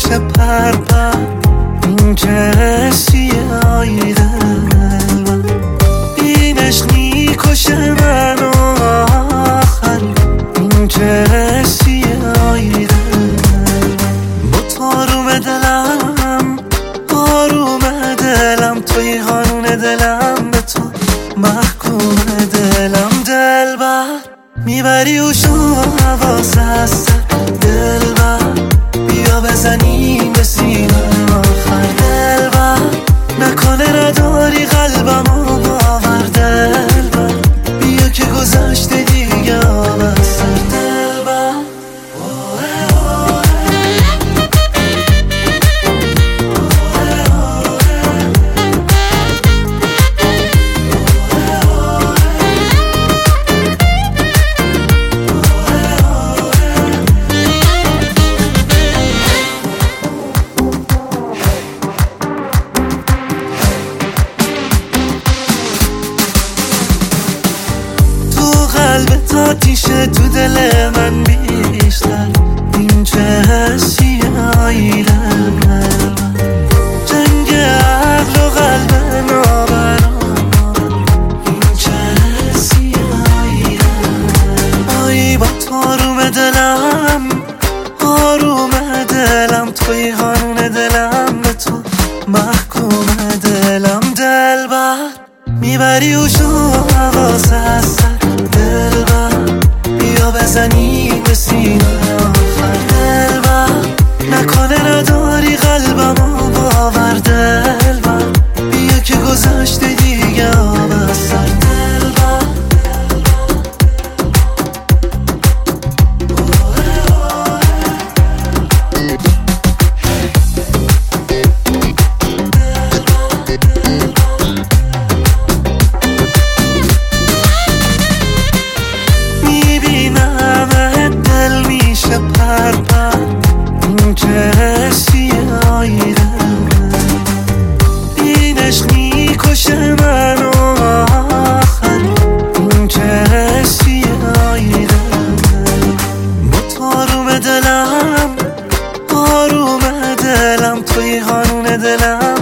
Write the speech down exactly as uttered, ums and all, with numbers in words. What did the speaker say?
میشه پر پر این که حسیه آی دلبر این عشق میکشه منو آخر این که حسیه آی دلبر با تاروم دلم آروم دلم توی قانون دلم به تو محکوم دلم دلبر میبری و شو حواس هست دلبر بیا بزنیم به سینه آخر دلبر نکنه نداری قلبمو باور دلبر بیا که گذشته دیگه آب از سر دلبر قلبت آتیشه تو دل من بیشتر این چه حسیه آی دلبر جنگ عقل و قلب نابرابر این چه حسیه آی دلبر آی با تاروم دلم آروم دلم توی قانون دلم به تو محکوم دلم دلبر میبری و شو حواس هست دلبر بیا بزنیم به سینه آخر دلبر نکنه نداری قلبمو باور دلبر بیا که گذشته دیگه آب از سر دلبر پر پر این که حسیه آی دلبر این عشق میکشه منو آخر این که حسیه آی دلبر با تاروم دلم آروم دلم توی قانون دلم